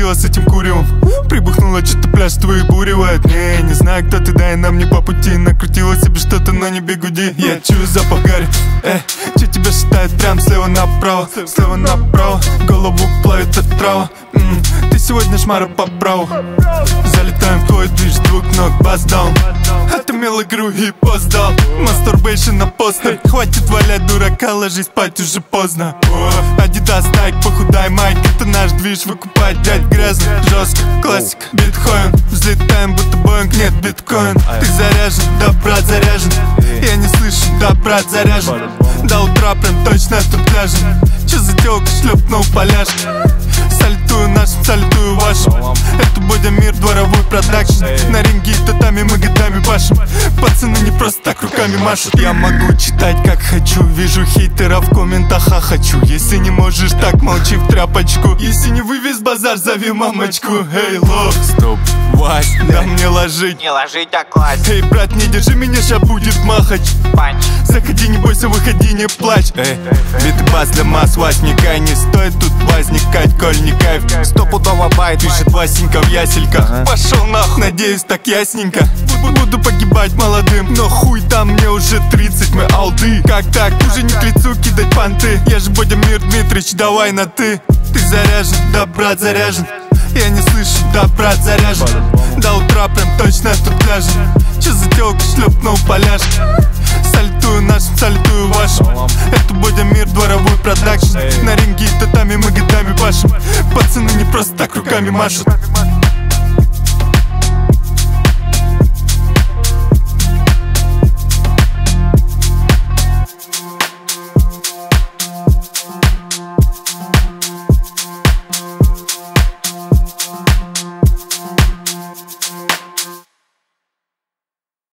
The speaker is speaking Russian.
дело с этим куревом? Прибухнула, что-то пляж твой буривает. Не знаю, кто ты, да и нам не по пути. Накрутила себе что-то, но не бегуди. Я чую запах гари, че тебя считает прям слева направо? Слева направо, голову плавит от трава. Ты сегодня шмара по праву. Залетаем в твой движ, двух ног, бас-даун. Отымел игру и поздал. Мастурбейшн на постер. Хватит валять дурака, ложись спать, уже поздно. Адидас, Найк, похудай, майк. Это наш движ, выкупать, дядь грязно. Жестко, классика, битхоин. Взлетаем, будто боинг, нет биткоин. Ты заряжен, да брат заряжен. Я не слышу, да брат заряжен. До утра прям точно тут ляжем. Че за тёлка шлепнул поляж? Салютую нашим, салютую вашим. Это будет мир, дворовой продакшн. На ринге и татами мы годами башим. Пацаны не просто так руками машут. Я могу читать как хочу. Вижу хейтеров в комментах, а хочу. Если не можешь, так молчи в тряпочку. Если не вывез базар, зови мамочку. Эй, лох, стоп, Вась, да мне ложить. Не ложить, а класть. Эй, брат, не держи меня, ща будет махач. Панч. Заходи, не бойся, выходи, не плачь. Эй, бит и бас для масс, Васника. Не стоит тут возникать, коль не кайф. Стопудово байт. Пишет Васенька в ясельках. Пошел нахуй, надеюсь, так ясненько. Буду погибать молодым, но хуй там, мне уже 30, мы алды. Как так, уже не к лицу кидать понты. Я же Бодя Мир Дмитрич, давай на ты. Ты заряжен, да брат заряжен. Я не слышу, да брат заряжен. До утра прям точно тут ляжем. Че за тёлка шлепнул поляж? Салютую нашим, салютую вашим. Это Бодя Мир, дворовой продакшн. На ринге и татами мы годами башим. Пацаны не просто так руками машут.